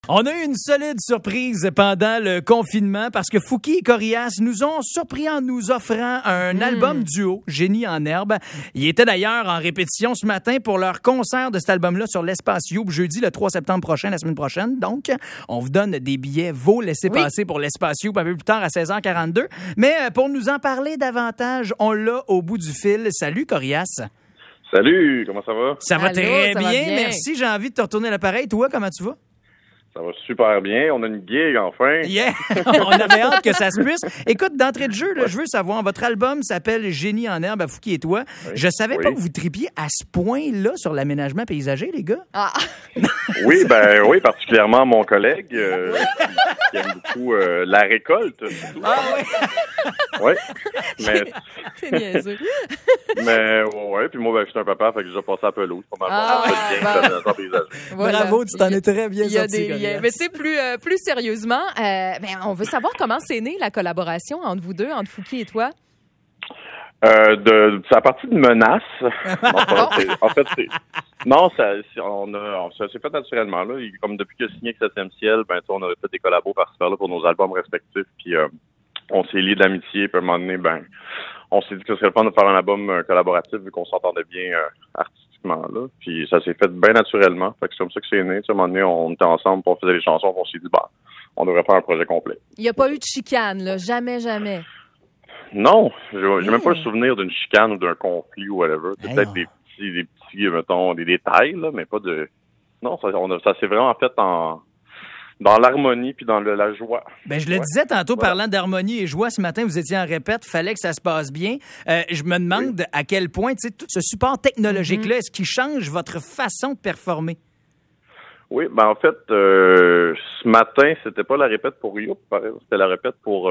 On a eu une solide surprise pendant le confinement parce que Fouki et Corias nous ont surpris en nous offrant un album duo, Génie en herbe. Ils étaient d'ailleurs en répétition ce matin pour leur concert de cet album-là sur l'Espace Youb, jeudi le 3 septembre prochain, la semaine prochaine. Donc, on vous donne des billets vos laissez-passer pour l'Espace Youb un peu plus tard à 16h42. Mais pour nous en parler davantage, on l'a au bout du fil. Salut Corias. Salut, comment ça va? Ça va Allô, très ça bien, va bien. merci. J'ai envie de te retourner l'appareil. Toi, comment tu vas? Ça va super bien. On a une gig enfin. Yeah! On avait hâte que ça se puisse. Écoute, d'entrée de jeu, là, je veux savoir, votre album s'appelle Génie en herbe à Fouki et toi. Oui. Je savais Oui. pas que vous tripiez à ce point-là sur l'aménagement paysager, les gars. Ah, Oui, particulièrement mon collègue qui aime beaucoup la récolte. Surtout. Ah oui? Ouais. Mais c'est niaiseux. ouais, puis moi je suis un papa, fait que j'ai déjà passé à pelouse. Pas mal. Ah, Bien paysager. Voilà. Bravo, tu t'en es très bien Il y a sorti, des Corias. liens. Mais tu sais, plus sérieusement, on veut savoir comment c'est né la collaboration entre vous deux, entre Fouki et toi. C'est à partir de menaces. Ça s'est fait naturellement là. Comme depuis que j'ai signé avec 7e ciel, on avait fait des collabos par-ci par-là pour nos albums respectifs. Puis on s'est liés d'amitié. Puis à un moment donné, on s'est dit que ce serait le fun de faire un album collaboratif vu qu'on s'entendait bien artistiquement là. Puis ça s'est fait bien naturellement. Fait que c'est comme ça que c'est né. À un moment donné, on était ensemble, puis on faisait les chansons, puis on s'est dit on devrait faire un projet complet. Il n'y a pas eu de chicane, là. Jamais, jamais. Non, j'ai même pas le souvenir d'une chicane ou d'un conflit ou whatever. C'est peut-être des petits, mettons, des détails, là, mais pas de... Non, ça s'est vraiment fait dans l'harmonie puis dans la joie. Je le disais tantôt, parlant d'harmonie et joie, ce matin, vous étiez en répète, fallait que ça se passe bien. Je me demande à quel point, tu sais, tout ce support technologique-là, est-ce qu'il change votre façon de performer? Oui, en fait, ce matin, c'était pas la répète pour Youp, c'était la répète pour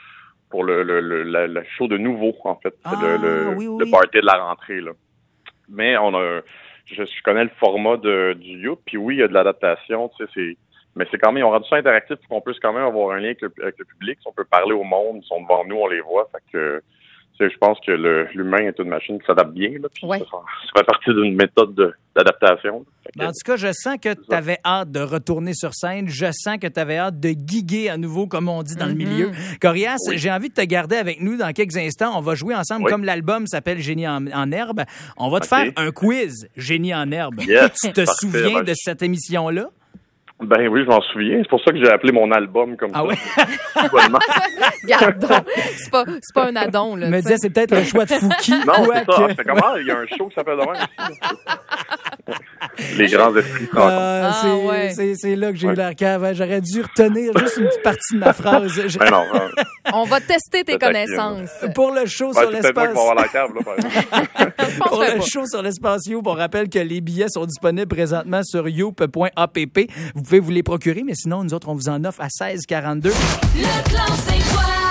le show de nouveau, en fait. Le party de la rentrée, là. Mais je connais le format du Youp, puis oui, il y a de l'adaptation, tu sais, mais c'est quand même, on rend ça interactif pour qu'on puisse quand même avoir un lien avec le public. Si on peut parler au monde, ils sont devant nous, on les voit. Fait que, tu sais, je pense que l'humain est une machine qui s'adapte bien, là. Puis ça fait partie d'une méthode d'adaptation. En tout cas, je sens que tu avais hâte de retourner sur scène. Je sens que tu avais hâte de giguer à nouveau, comme on dit dans le milieu. Corias, j'ai envie de te garder avec nous dans quelques instants. On va jouer ensemble, comme l'album s'appelle Génie en herbe. On va te faire un quiz Génie en herbe. Yes, tu te souviens de cette émission-là? Ben oui, je m'en souviens. C'est pour ça que j'ai appelé mon album comme ça. Ah oui? Garde donc. C'est pas un addon, là. Je me disais, c'est peut-être le choix de Fouki. Non, c'est ça. C'est comment? Il y a un show qui s'appelle de même aussi. Les grands esprits se rencontrent. C'est là que j'ai eu l'air cave. J'aurais dû retenir juste une petite partie de ma phrase. On va tester tes connaissances. Pour le show sur l'espace. C'est peut-être moi qui vais avoir la cave, là, par exemple. Pour le show sur l'espace Youp, on rappelle que les billets sont disponibles présentement sur youp.app. Vous pouvez vous les procurer, mais sinon, nous autres, on vous en offre à 16,42. Le clan, c'est quoi?